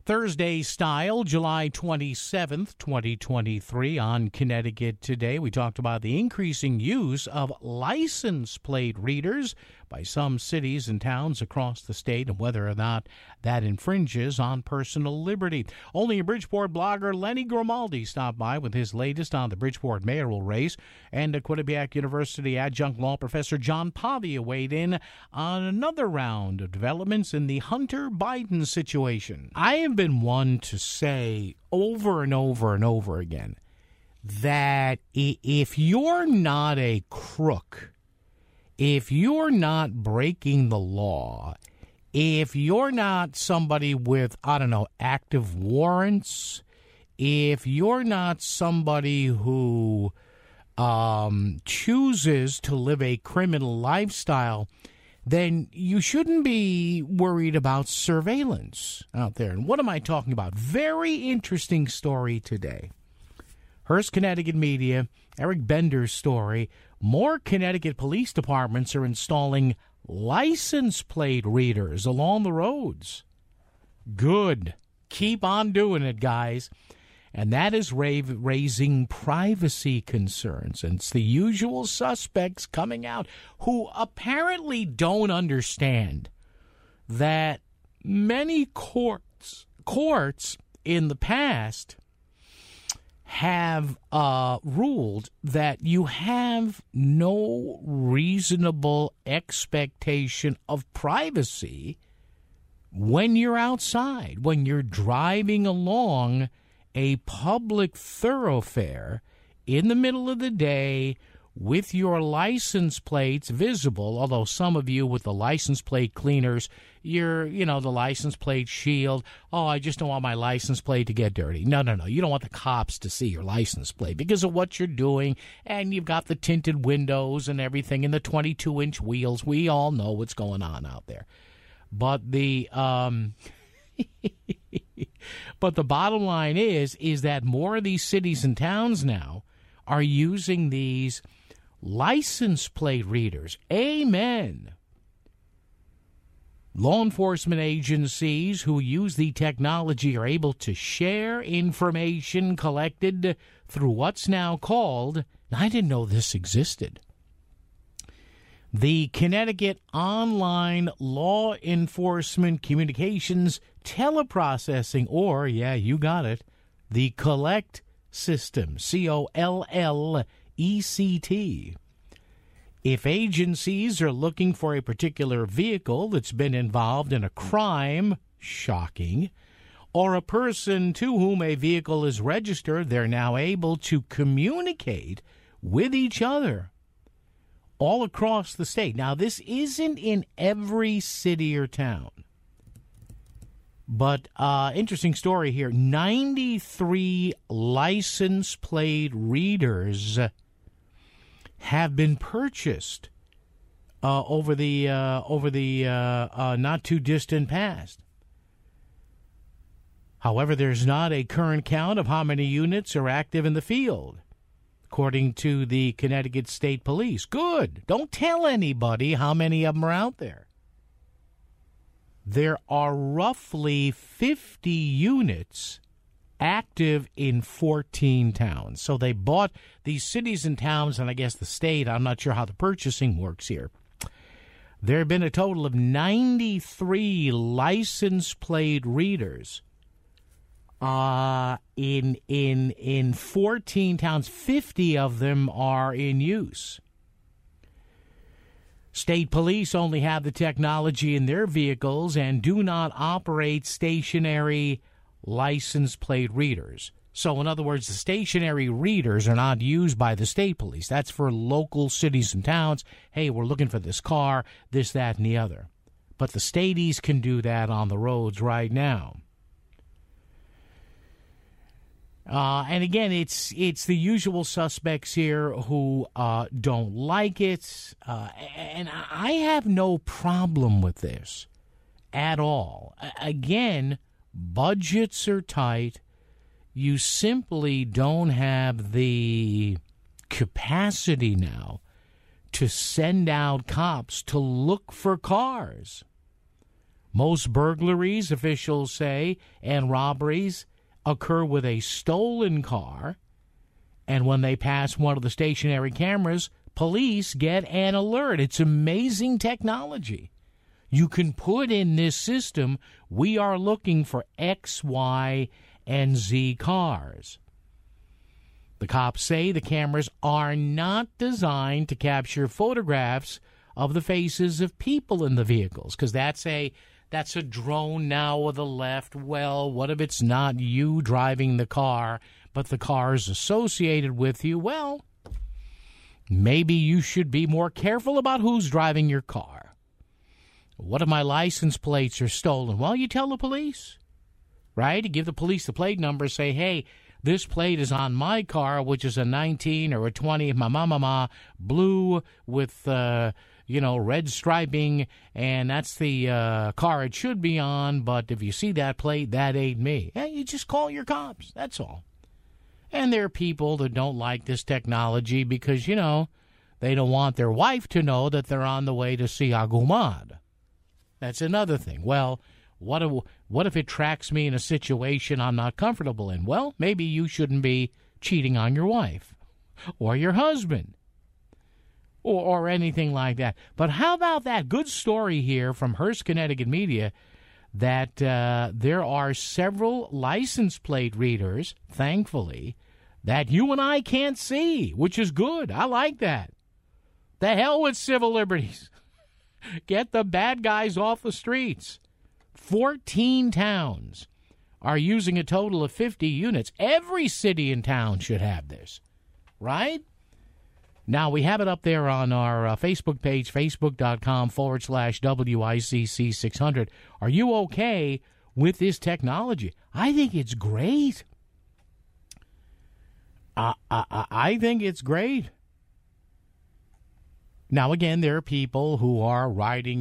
Thursday style, July 27th, 2023, on Connecticut Today. We talked about the increasing use of license plate readers by some cities and towns across the state and whether or not that infringes on personal liberty. Only a Bridgeport blogger, Lenny Grimaldi, stopped by with his latest on the Bridgeport mayoral race, and Quinnipiac University adjunct law professor John Pavia weighed in on another round of developments in the Hunter Biden situation. I have been one to say over and over and over again that if you're not a crook, if you're not breaking the law, if you're not somebody with, active warrants, if you're not somebody who chooses to live a criminal lifestyle, then you shouldn't be worried about surveillance out there. And what am I talking about? Very interesting story today. Hearst, Connecticut Media, Eric Bender's story. More Connecticut police departments are installing license plate readers along the roads. Good. Keep on doing it, guys. And that is raising privacy concerns. And it's the usual suspects coming out who apparently don't understand that many courts in the past have ruled that you have no reasonable expectation of privacy when you're outside, when you're driving along a public thoroughfare in the middle of the day with your license plates visible, although some of you with the license plate cleaners, the license plate shield. Oh, I just don't want my license plate to get dirty. No. You don't want the cops to see your license plate because of what you're doing. And you've got the tinted windows and everything and the 22-inch wheels. We all know what's going on out there. But the but the bottom line is that more of these cities and towns now are using these license plate readers. Amen. Law enforcement agencies who use the technology are able to share information collected through what's now called, I didn't know this existed, the Connecticut Online Law Enforcement Communications Teleprocessing, or, yeah, you got it, the COLLECT system, COLLECT. If agencies are looking for a particular vehicle that's been involved in a crime, shocking, or a person to whom a vehicle is registered, they're now able to communicate with each other all across the state. Now, this isn't in every city or town. But interesting story here. 93 license plate readers have been purchased over the not too distant past. However, there's not a current count of how many units are active in the field, according to the Connecticut State Police. Good. Don't tell anybody how many of them are out there. There are roughly 50 units active in 14 towns. So they bought these cities and towns, and I guess the state, I'm not sure how the purchasing works here. There have been a total of 93 license plate readers in 14 towns. 50 of them are in use. State police only have the technology in their vehicles and do not operate stationary license plate readers. So, in other words, the stationary readers are not used by the state police. That's for local cities and towns. Hey, we're looking for this car, this, that, and the other. But the staties can do that on the roads right now. And again, it's the usual suspects here who don't like it. And I have no problem with this at all. Again, budgets are tight. You simply don't have the capacity now to send out cops to look for cars. Most burglaries, officials say, and robberies occur with a stolen car. And when they pass one of the stationary cameras, police get an alert. It's amazing technology. You can put in this system, we are looking for X, Y, and Z cars. The cops say the cameras are not designed to capture photographs of the faces of people in the vehicles, because that's a drone now with the left. Well, what if it's not you driving the car, but the car's associated with you? Well, maybe you should be more careful about who's driving your car. What if my license plates are stolen? Well, you tell the police, right? You give the police the plate number, say, hey, this plate is on my car, which is a 19 or a 20, blue with, red striping, and that's the car it should be on, but if you see that plate, that ain't me. Hey, you just call your cops, that's all. And there are people that don't like this technology because, they don't want their wife to know that they're on the way to see Agumad. That's another thing. Well, what if it tracks me in a situation I'm not comfortable in? Well, maybe you shouldn't be cheating on your wife or your husband or anything like that. But how about that good story here from Hearst, Connecticut Media that there are several license plate readers, thankfully, that you and I can't see, which is good. I like that. The hell with civil liberties. Get the bad guys off the streets. 14 towns are using a total of 50 units. Every city and town should have this, right? Now, we have it up there on our Facebook page, facebook.com/WICC600. Are you okay with this technology? I think it's great. I think it's great. Now, again, there are people who are writing,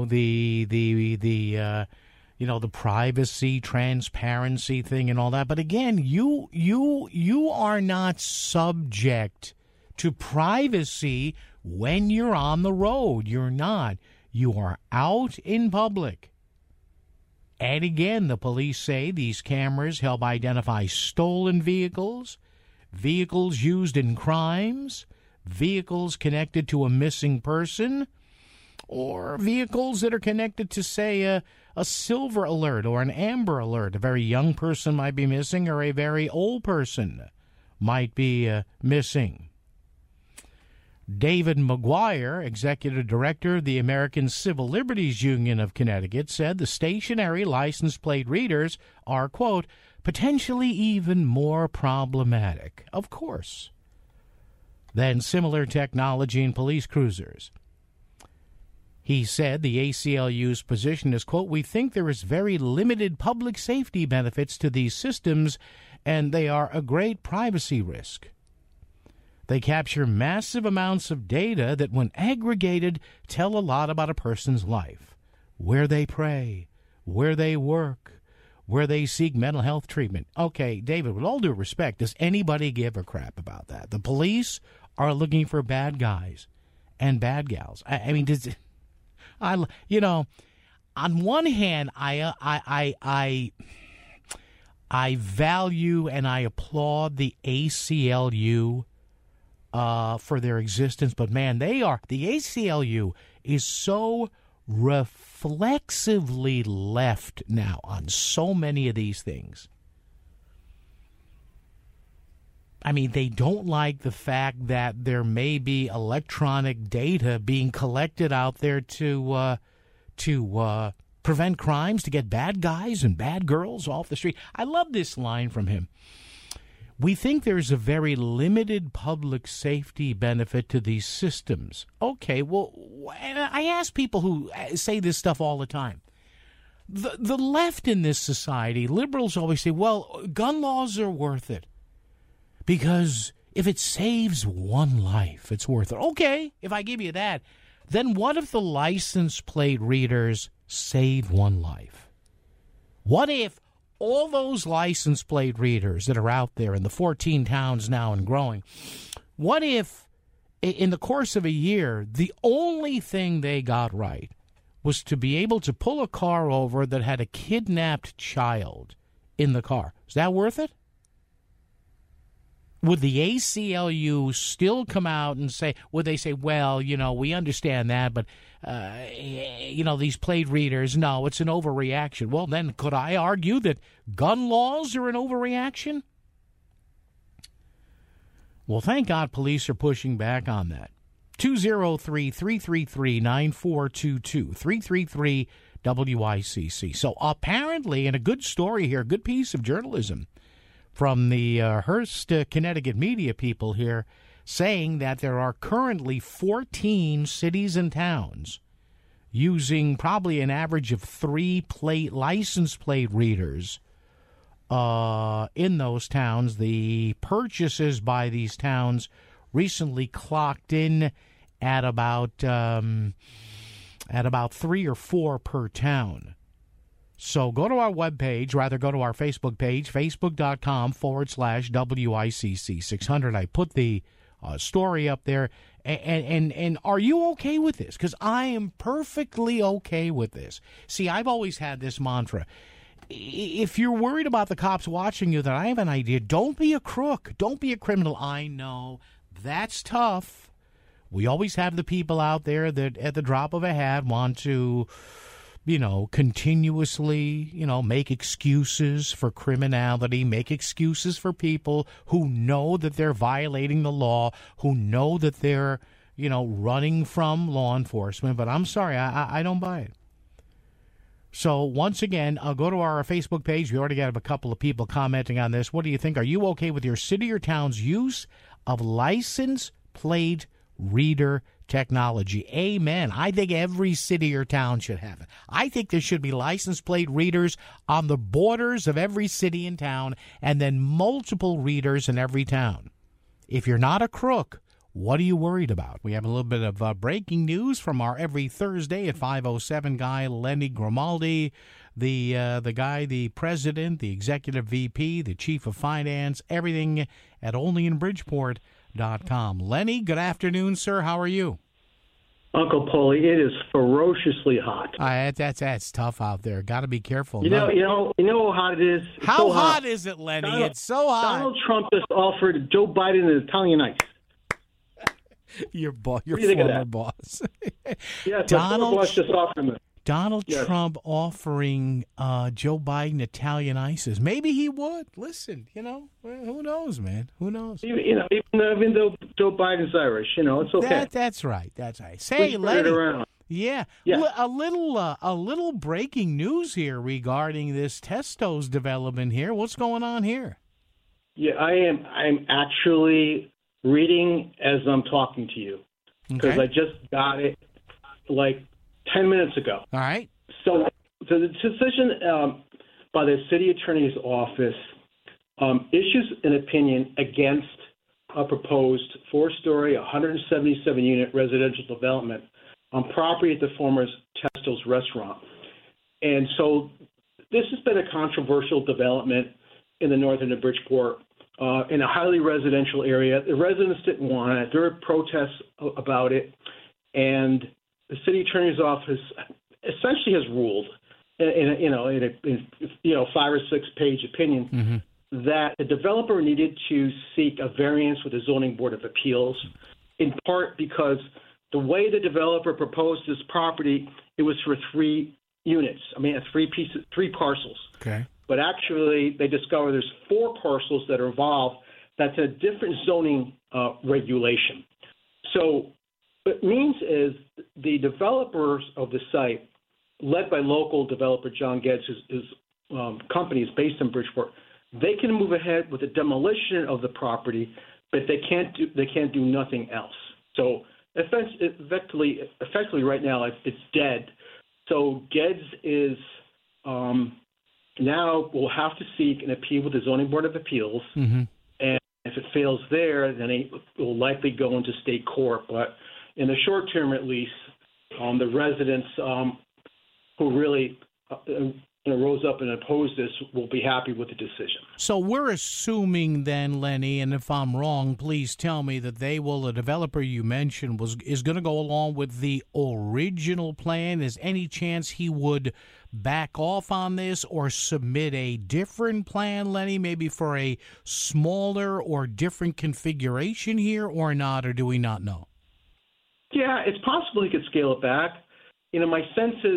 the privacy, transparency thing and all that. But again, you are not subject to privacy when you're on the road. You're not. You are out in public. And again, the police say these cameras help identify stolen vehicles, vehicles used in crimes, vehicles connected to a missing person, or vehicles that are connected to, say, a silver alert or an amber alert. A very young person might be missing, or a very old person might be missing. David McGuire, executive director of the American Civil Liberties Union of Connecticut, said the stationary license plate readers are, quote, potentially even more problematic, of course, than similar technology in police cruisers. He said the ACLU's position is, quote, we think there is very limited public safety benefits to these systems, and they are a great privacy risk. They capture massive amounts of data that, when aggregated, tell a lot about a person's life. Where they pray, where they work, where they seek mental health treatment. Okay, David, with all due respect, does anybody give a crap about that? The police are looking for bad guys and bad gals. I mean, on one hand, I value and I applaud the ACLU for their existence, but man, the ACLU is so reflexively left now on so many of these things. I mean, they don't like the fact that there may be electronic data being collected out there to prevent crimes, to get bad guys and bad girls off the street. I love this line from him. We think there's a very limited public safety benefit to these systems. Okay, well, and I ask people who say this stuff all the time. The left in this society, liberals always say, well, gun laws are worth it. Because if it saves one life, it's worth it. Okay, if I give you that, then what if the license plate readers save one life? What if all those license plate readers that are out there in the 14 towns now and growing, what if in the course of a year, the only thing they got right was to be able to pull a car over that had a kidnapped child in the car. Is that worth it? Would the ACLU still come out and say, would they say, well, we understand that, but, these plate readers, no, it's an overreaction. Well, then could I argue that gun laws are an overreaction? Well, thank God police are pushing back on that. 203-333-9422, 333-WICC. So apparently, and a good story here, a good piece of journalism from the Hearst, Connecticut media people here, saying that there are currently 14 cities and towns using probably an average of 3 license plate readers in those towns. The purchases by these towns recently clocked in at about 3 or 4 per town. So go to our webpage, rather go to our Facebook page, facebook.com/WICC 600. I put the story up there. And are you okay with this? Because I am perfectly okay with this. See, I've always had this mantra. If you're worried about the cops watching you, then I have an idea. Don't be a crook. Don't be a criminal. I know that's tough. We always have the people out there that at the drop of a hat want to, continuously, make excuses for criminality, make excuses for people who know that they're violating the law, who know that they're, running from law enforcement. But I'm sorry, I don't buy it. So once again, I'll go to our Facebook page. We already got a couple of people commenting on this. What do you think? Are you okay with your city or town's use of license plate reader technology? Amen. I think every city or town should have it. I think there should be license plate readers on the borders of every city and town, and then multiple readers in every town. If you're not a crook, what are you worried about? We have a little bit of breaking news from our every Thursday at 5:07 guy, Lenny Grimaldi, the guy, the president, the executive VP, the chief of finance, everything at onlyinbridgeport.com. Lenny, good afternoon, sir. How are you? Uncle Paulie, it is ferociously hot. That's tough out there. Got to be careful. You know how hot it is. It's how so hot is it, Lenny? It's so hot. Donald Trump just offered Joe Biden an Italian ice. Your former boss. Yes, Donald boss just offered him. Donald Trump offering Joe Biden Italian ices. Maybe he would. Listen, who knows, man? Who knows? Even though Joe Biden's Irish, it's okay. That's right. Say, Lenny. Yeah. A little breaking news here regarding this Testos development here. What's going on here? Yeah, I'm actually reading as I'm talking to you because I just got it like 10 minutes ago. All right. So the decision by the city attorney's office issues an opinion against a proposed 4-story, 177-unit residential development on property at the former Testos restaurant. And so this has been a controversial development in the north end of Bridgeport. In a highly residential area. The residents didn't want it. There were protests about it. And the city attorney's office essentially has ruled in a 5 or 6 page opinion that the developer needed to seek a variance with the Zoning Board of Appeals, in part because the way the developer proposed this property, it was for 3 units. I mean, 3 parcels. Okay. But actually, they discover there's 4 parcels that are involved. That's a different zoning regulation. So what it means is the developers of the site, led by local developer John Geddes, whose company is based in Bridgeport, they can move ahead with the demolition of the property, but they can't do nothing else. So effectively right now, it's dead. So Geddes is now will have to seek an appeal with the Zoning Board of Appeals, and if it fails there, then it will likely go into state court. But in the short term, at least, the residents who really rose up and opposed this will be happy with the decision. So we're assuming then, Lenny, and if I'm wrong, please tell me, that the developer you mentioned is going to go along with the original plan. Is any chance he would back off on this or submit a different plan, Lenny, maybe for a smaller or different configuration here, or not, or do we not know? Yeah, it's possible he could scale it back. My sense is,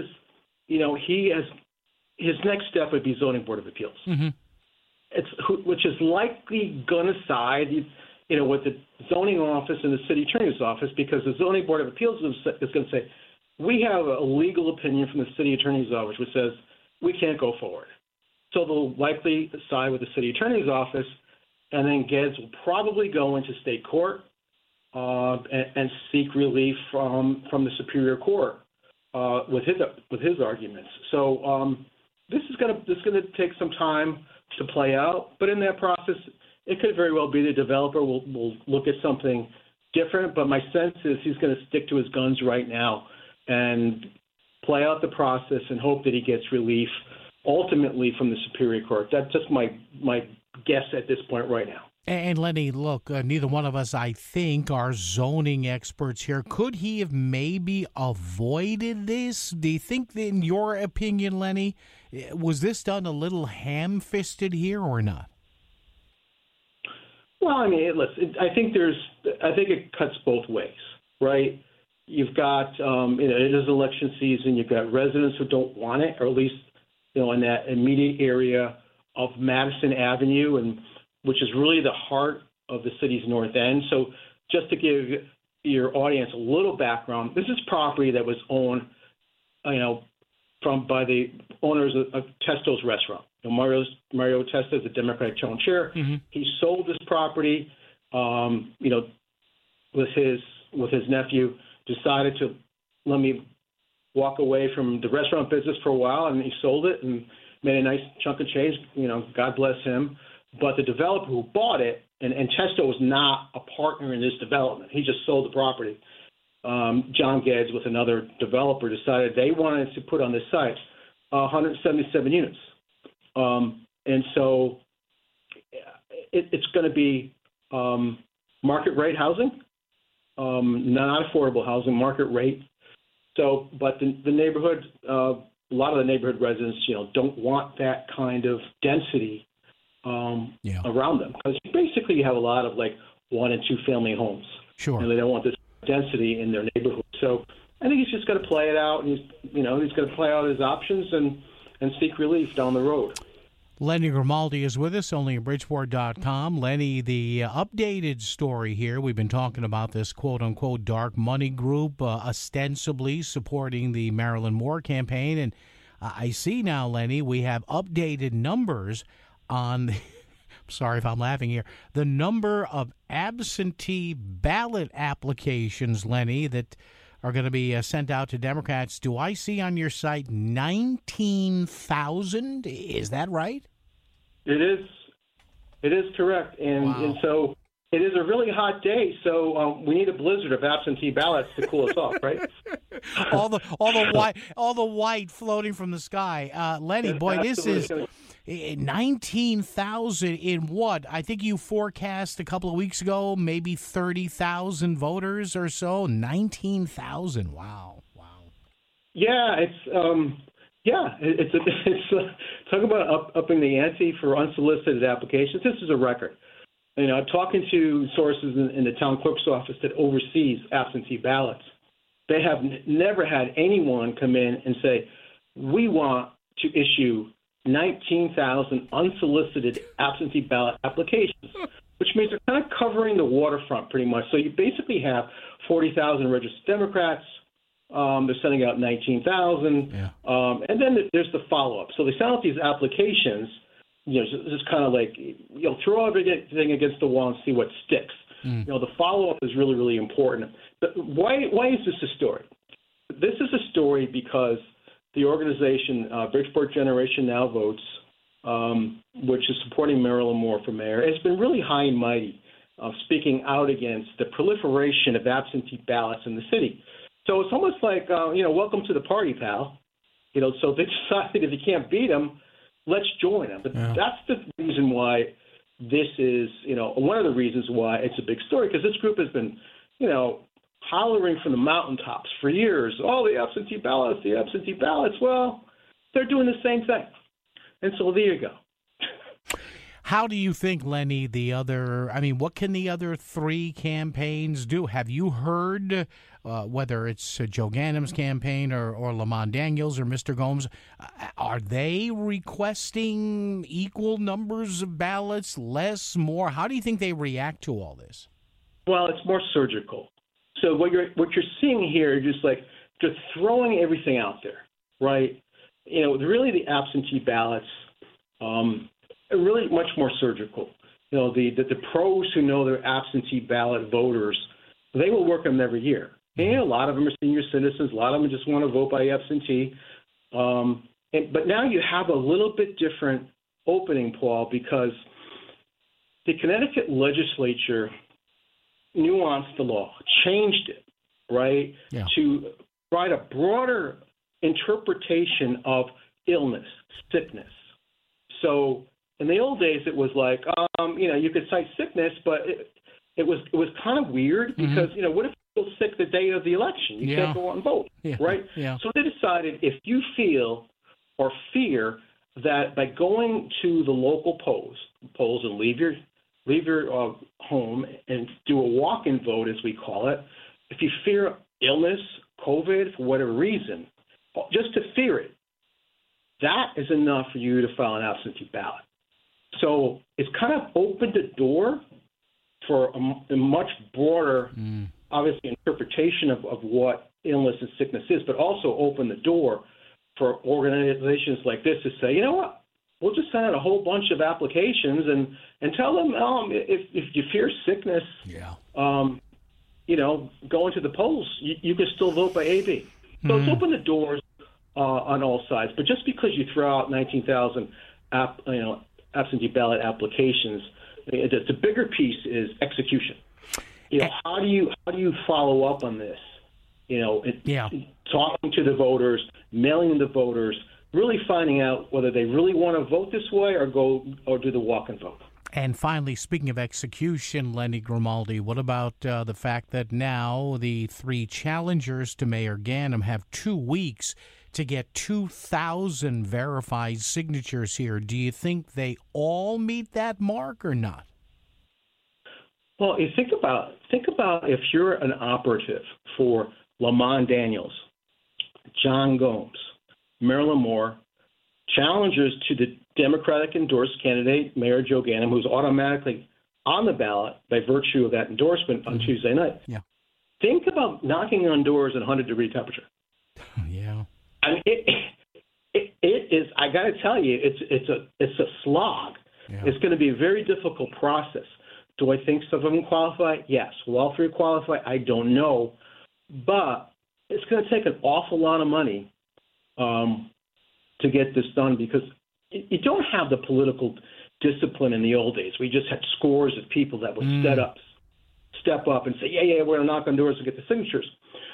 his next step would be zoning board of appeals. Mm-hmm. Which is likely going to side, with the zoning office and the city attorney's office, because the zoning board of appeals is going to say, we have a legal opinion from the city attorney's office which says we can't go forward. So they'll likely side with the city attorney's office, and then Geddes will probably go into state court and seek relief from the Superior Court with his arguments. So this is going to take some time to play out, but in that process, it could very well be the developer will look at something different. But my sense is he's going to stick to his guns right now and play out the process and hope that he gets relief ultimately from the Superior Court. That's just my guess at this point right now. And Lenny, look, neither one of us, I think, are zoning experts here. Could he have maybe avoided this? Do you think, in your opinion, Lenny, was this done a little ham-fisted here or not? Well, listen, I think it cuts both ways, right? You've got, it is election season. You've got residents who don't want it, or at least, in that immediate area of Madison Avenue, and which is really the heart of the city's north end. So just to give your audience a little background, this is property that was owned, by the owners of Testo's restaurant. Mario Testo is a Democratic town chair. Mm-hmm. He sold this property, with his nephew, decided to let me walk away from the restaurant business for a while, and he sold it and made a nice chunk of change. God bless him. But the developer who bought it, and Testo was not a partner in this development. He just sold the property. John Geddes, with another developer, decided they wanted to put on this site 177 units. And so it's going to be market rate housing, not affordable housing, market rate. So, but the neighborhood, a lot of the neighborhood residents, don't want that kind of density around them, because basically you have a lot of 1 and 2 family homes. Sure. And they don't want this density in their neighborhood. So I think he's just going to play it out, and he's going to play out his options and seek relief down the road. Lenny Grimaldi is with us, only at Bridgeport.com. Lenny, the updated story here, we've been talking about this quote-unquote dark money group ostensibly supporting the Marilyn Moore campaign. And I see now, Lenny, we have updated numbers on I'm sorry if I'm laughing here, the number of absentee ballot applications, Lenny, that are going to be sent out to Democrats. Do I see on your site 19,000? Is that right? It is. It is correct. And, wow. And so it is a really hot day, so we need a blizzard of absentee ballots to cool us off, right? all the white floating from the sky. Lenny, boy, this is 19,000 in what? I think you forecast a couple of weeks ago, maybe 30,000 voters or so. 19,000. Wow. Yeah, it's talk about upping the ante for unsolicited applications. This is a record. Talking to sources in the town clerk's office that oversees absentee ballots, they have never had anyone come in and say, we want to issue 19,000 unsolicited absentee ballot applications, which means they're kind of covering the waterfront pretty much. So you basically have 40,000 registered Democrats. They're sending out 19,000. Yeah. And then there's the follow-up. So they send out these applications, just kind of throw everything against the wall and see what sticks. The follow-up is really, really important. But why is this a story? This is a story because the organization Bridgeport Generation Now Votes, which is supporting Marilyn Moore for mayor, has been really high and mighty, speaking out against the proliferation of absentee ballots in the city. So it's almost like, welcome to the party, pal. So they decided if you can't beat them, let's join them. But that's the reason why this is, one of the reasons why it's a big story, because this group has been, hollering from the mountaintops for years, the absentee ballots, the absentee ballots. Well, they're doing the same thing. And so there you go. How do you think, Lenny, what can the other three campaigns do? Have you heard, whether it's Joe Ganem's campaign or Lamont Daniels or Mr. Gomes, are they requesting equal numbers of ballots, less, more? How do you think they react to all this? Well, it's more surgical. So what you're seeing here is just throwing everything out there, right? Really the absentee ballots are really much more surgical. The pros who know they're absentee ballot voters, they will work them every year. And a lot of them are senior citizens. A lot of them just want to vote by absentee. But now you have a little bit different opening, Paul, because the Connecticut legislature nuanced the law, changed it, right, to provide a broader interpretation of illness, sickness. So in the old days, it was like, you could cite sickness, but it was kind of weird because, what if you feel sick the day of the election? You can't go out and vote, right? Yeah. So they decided if you feel or fear that by going to the local polls and leave your home and do a walk-in vote, as we call it, if you fear illness, COVID, for whatever reason, just to fear it, that is enough for you to file an absentee ballot. So it's kind of opened the door for a much broader, obviously, interpretation of what illness and sickness is, but also opened the door for organizations like this to say, you know what, we'll just send out a whole bunch of applications and tell them if you fear sickness, go into the polls, you can still vote by AB. So it's opened the doors on all sides. But just because you throw out 19,000 absentee ballot applications, the bigger piece is execution. How do you follow up on this? Talking to the voters, mailing the voters, really finding out whether they really want to vote this way or do the walk-in vote. And finally, speaking of execution, Lenny Grimaldi, what about the fact that now the three challengers to Mayor Ganem have 2 weeks to get 2,000 verified signatures here? Do you think they all meet that mark or not? Well, you think about if you're an operative for Lamont Daniels, John Gomes, Marilyn Moore, challengers to the Democratic endorsed candidate, Mayor Joe Ganem, who's automatically on the ballot by virtue of that endorsement on Tuesday night. Yeah. Think about knocking on doors at 100-degree temperature. Yeah. I mean, it is. I got to tell you, it's a slog. Yeah. It's going to be a very difficult process. Do I think some of them qualify? Yes. Will all three qualify? I don't know, but it's going to take an awful lot of money to get this done because you don't have the political discipline in the old days. We just had scores of people that would step up and say, yeah, we're going to knock on doors and get the signatures.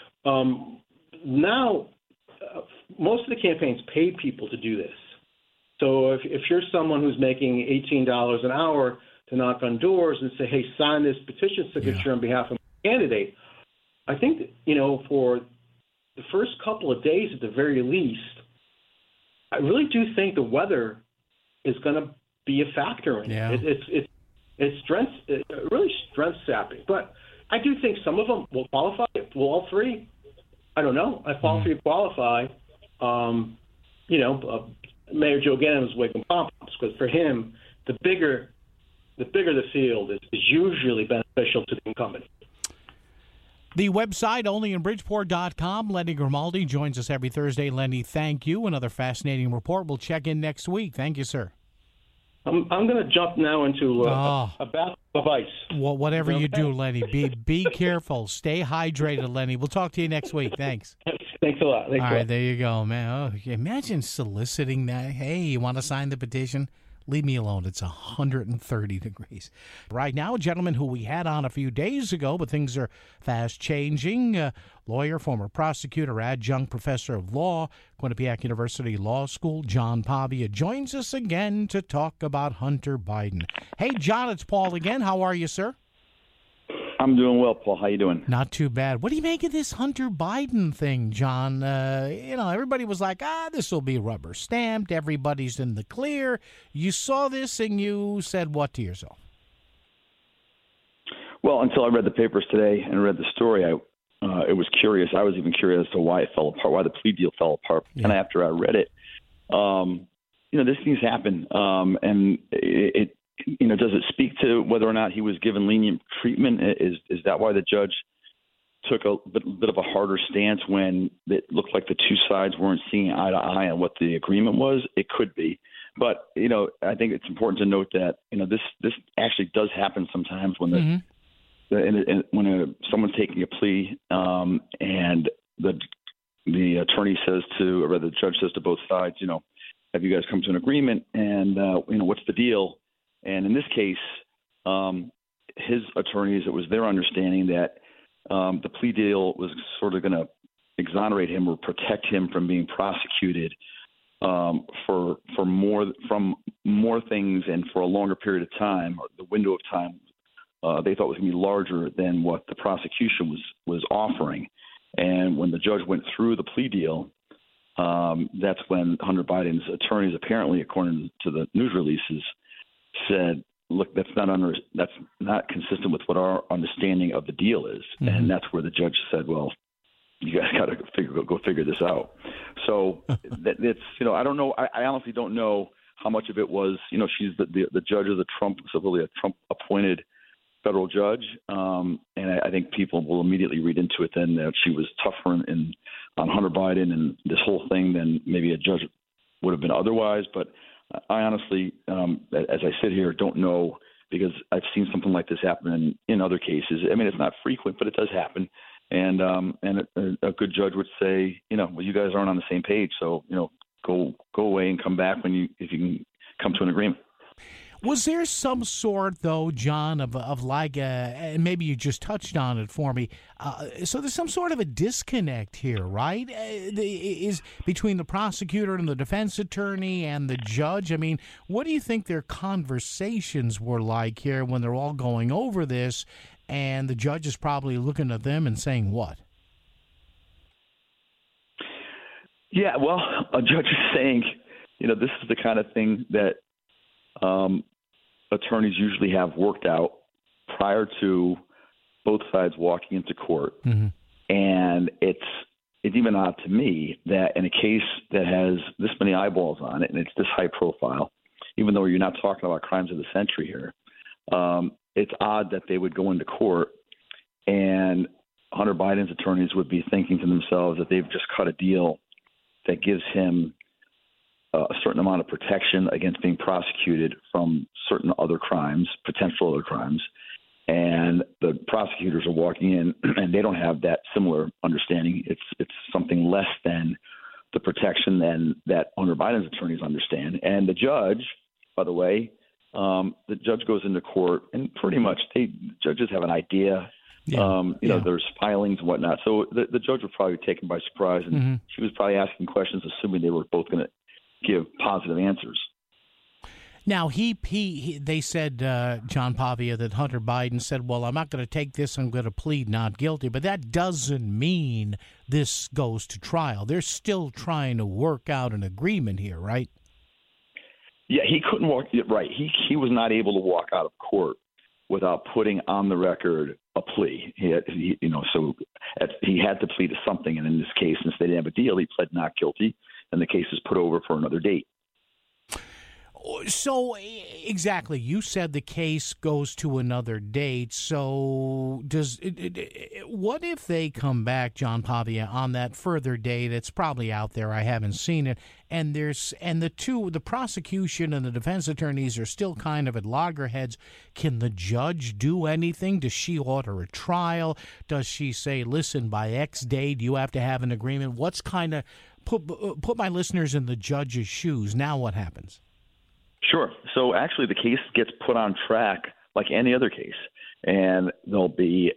Now, most of the campaigns pay people to do this. So if you're someone who's making $18 an hour to knock on doors and say, hey, sign this petition signature on behalf of my candidate, I think, for the first couple of days at the very least, I really do think the weather is going to be a factor in it. It's really strength sapping. But I do think some of them will qualify. Will all three? I don't know. If all three qualify, Mayor Joe Ganem is waking pom-poms because for him, the bigger the field is usually beneficial to the incumbent. The website, onlyinbridgeport.com. Lenny Grimaldi joins us every Thursday. Lenny, thank you. Another fascinating report. We'll check in next week. Thank you, sir. I'm going to jump now into a bath of ice. Well, whatever you do, Lenny, be careful. Stay hydrated, Lenny. We'll talk to you next week. Thanks. Thanks a lot. All right, there you go, man. Oh, imagine soliciting that. Hey, you want to sign the petition? Leave me alone. It's 130 degrees. Right now, a gentleman who we had on a few days ago, but things are fast changing. Lawyer, former prosecutor, adjunct professor of law, Quinnipiac University Law School, John Pavia, joins us again to talk about Hunter Biden. Hey, John, it's Paul again. How are you, sir? I'm doing well, Paul. How you doing? Not too bad. What do you make of this Hunter Biden thing, John? Everybody was like, this will be rubber stamped. Everybody's in the clear. You saw this and you said what to yourself? Well, until I read the papers today and read the story, it was curious. I was even curious as to why it fell apart, why the plea deal fell apart. Yeah. And after I read it, these things happen. And it does it speak to whether or not he was given lenient treatment? Is that why the judge took a bit of a harder stance when it looked like the two sides weren't seeing eye to eye on what the agreement was? It could be. But, I think it's important to note that, this actually does happen sometimes when someone's taking a plea and the attorney says to, or rather the judge says to both sides, have you guys come to an agreement? And, what's the deal? And in this case, his attorneys, it was their understanding that the plea deal was sort of going to exonerate him or protect him from being prosecuted for more things and for a longer period of time. Or the window of time they thought was going to be larger than what the prosecution was offering. And when the judge went through the plea deal, that's when Hunter Biden's attorneys, apparently, according to the news releases, said, look, that's not consistent with what our understanding of the deal is. Mm-hmm. And that's where the judge said, well, you guys got to go figure this out. So it's, I don't know. I honestly don't know how much of it was, she's the judge of the supposedly a Trump appointed federal judge. And I think people will immediately read into it then that she was tougher on Hunter Biden and this whole thing than maybe a judge would have been otherwise. But I honestly, as I sit here, don't know, because I've seen something like this happen in other cases. I mean, it's not frequent, but it does happen. And a good judge would say, well, you guys aren't on the same page, so go away and come back if you can come to an agreement. Was there some sort, though, John, of like, and maybe you just touched on it for me, so there's some sort of a disconnect here, right? Is between the prosecutor and the defense attorney and the judge? I mean, what do you think their conversations were like here when they're all going over this, and the judge is probably looking at them and saying what? Yeah, well, a judge is saying, this is the kind of thing that attorneys usually have worked out prior to both sides walking into court. Mm-hmm. And it's even odd to me that in a case that has this many eyeballs on it and it's this high profile, even though you're not talking about crimes of the century here, it's odd that they would go into court and Hunter Biden's attorneys would be thinking to themselves that they've just cut a deal that gives him a certain amount of protection against being prosecuted from certain other crimes, potential other crimes. And the prosecutors are walking in and they don't have that similar understanding. It's something less than the protection than that Hunter Biden's attorneys understand. And the judge, by the way, the judge goes into court and pretty much judges have an idea. There's filings and whatnot. So the judge was probably taken by surprise, and mm-hmm. she was probably asking questions, assuming they were both going to give positive answers. Now, they said, John Pavia, that Hunter Biden said, well, I'm not going to take this, I'm going to plead not guilty. But that doesn't mean this goes to trial. They're still trying to work out an agreement here, right? Yeah, he couldn't walk. Right. He was not able to walk out of court without putting on the record a plea. So he had to plead to something. And in this case, since they didn't have a deal, he pled not guilty, and the case is put over for another date. So, exactly, you said the case goes to another date. So, what if they come back, John Pavia, on that further date? It's probably out there. I haven't seen it. And the prosecution and the defense attorneys are still kind of at loggerheads. Can the judge do anything? Does she order a trial? Does she say, listen, by X date you have to have an agreement? What's kind of put my listeners in the judge's shoes? Now what happens? Sure. So actually, the case gets put on track like any other case, and there'll be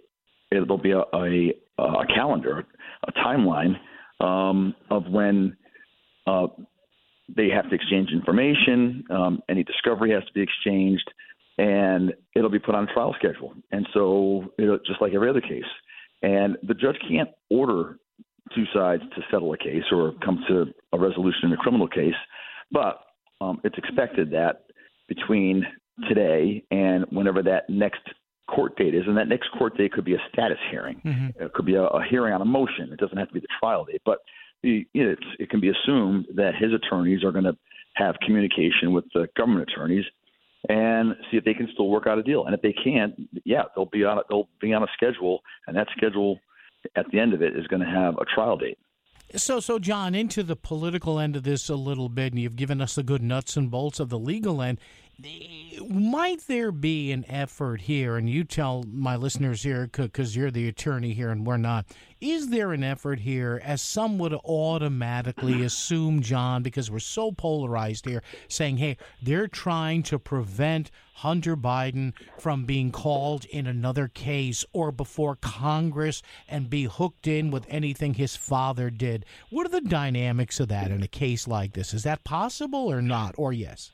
a calendar, a timeline of when they have to exchange information. Any discovery has to be exchanged, and it'll be put on a trial schedule. And so, just like every other case, and the judge can't order two sides to settle a case or come to a resolution in a criminal case, but it's expected that between today and whenever that next court date is, and that next court date could be a status hearing. Mm-hmm. It could be a hearing on a motion. It doesn't have to be the trial date, but it can be assumed that his attorneys are going to have communication with the government attorneys and see if they can still work out a deal. And if they can't, they'll be on a schedule, and that schedule at the end of it is going to have a trial date. So, John, into the political end of this a little bit, and you've given us the good nuts and bolts of the legal end. Might there be an effort here, and you tell my listeners here, because you're the attorney here and we're not, is there an effort here, as some would automatically assume, John, because we're so polarized here, saying, hey, they're trying to prevent Hunter Biden from being called in another case or before Congress and be hooked in with anything his father did? What are the dynamics of that in a case like this? Is that possible or not, or yes?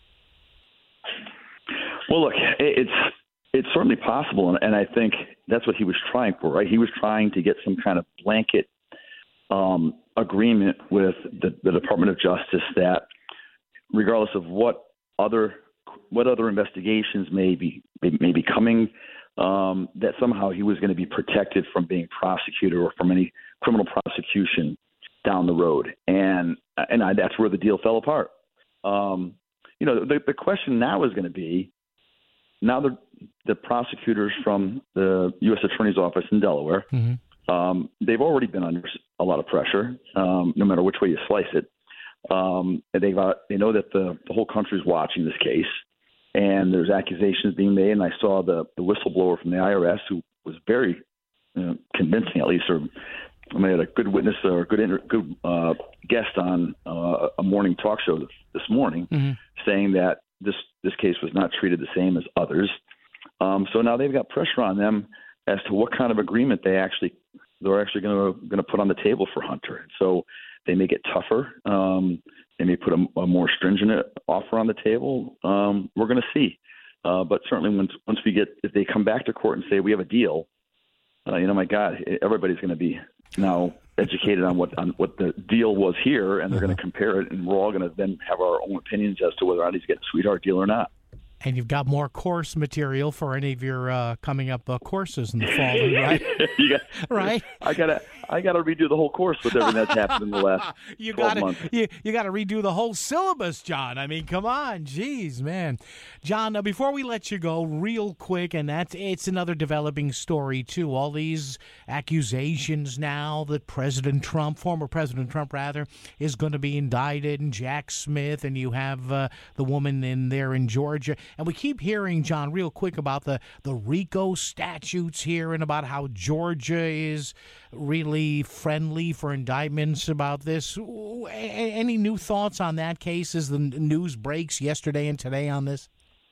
Well, look, it's certainly possible, and I think that's what he was trying for, right? He was trying to get some kind of blanket agreement with the Department of Justice that, regardless of what other investigations may be coming, that somehow he was going to be protected from being prosecuted or from any criminal prosecution down the road, and that's where the deal fell apart. The question now is going to be, now the prosecutors from the U.S. Attorney's Office in Delaware, mm-hmm. They've already been under a lot of pressure, no matter which way you slice it. They know that the whole country is watching this case, and there's accusations being made. And I saw the whistleblower from the IRS, who was very convincing, at least, or I had a good witness or good guest on a morning talk show this morning, mm-hmm. saying that this case was not treated the same as others. So now they've got pressure on them as to what kind of agreement they're actually going to put on the table for Hunter. So they may get tougher. They may put a more stringent offer on the table. We're going to see. But certainly if they come back to court and say we have a deal, my God, everybody's going to be now educated on what the deal was here, and they're going to compare it, and we're all going to then have our own opinions as to whether or not he's getting a sweetheart deal or not. And you've got more course material for any of your coming up courses in the fall, right? Right. I gotta redo the whole course with everything that's happened in the last 12 months. You got to redo the whole syllabus, John. I mean, come on, geez, man. John, before we let you go, real quick, and it's another developing story too. All these accusations now that former President Trump, is going to be indicted, and Jack Smith, and you have the woman in there in Georgia. And we keep hearing, John, real quick, about the RICO statutes here and about how Georgia is really friendly for indictments about this. Any new thoughts on that case as the news breaks yesterday and today on this?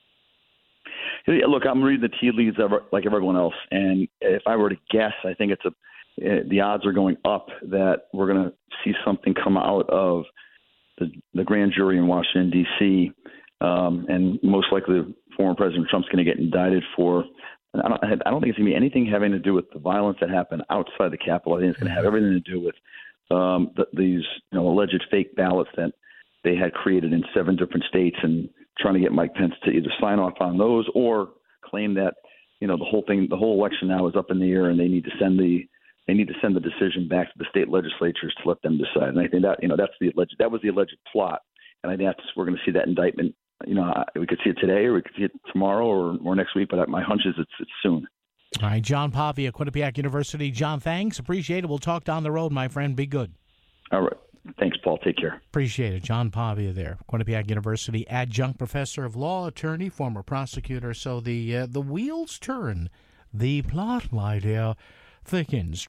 Yeah, look, I'm reading the tea leaves like everyone else. And if I were to guess, I think the odds are going up that we're going to see something come out of the grand jury in Washington, D.C., and most likely former President Trump's going to get indicted for. I don't think it's going to be anything having to do with the violence that happened outside the Capitol. I think it's going to have everything to do with these alleged fake ballots that they had created in 7 different states, and trying to get Mike Pence to either sign off on those or claim that the whole election now is up in the air, and they need to send the decision back to the state legislatures to let them decide. And I think that that was the alleged plot, and I think we're going to see that indictment. We could see it today, or we could see it tomorrow, or next week. But my hunch is it's soon. All right, John Pavia, Quinnipiac University. John, thanks. Appreciate it. We'll talk down the road, my friend. Be good. All right. Thanks, Paul. Take care. Appreciate it. John Pavia there, Quinnipiac University, adjunct professor of law, attorney, former prosecutor. So the wheels turn. The plot, my dear, thickens.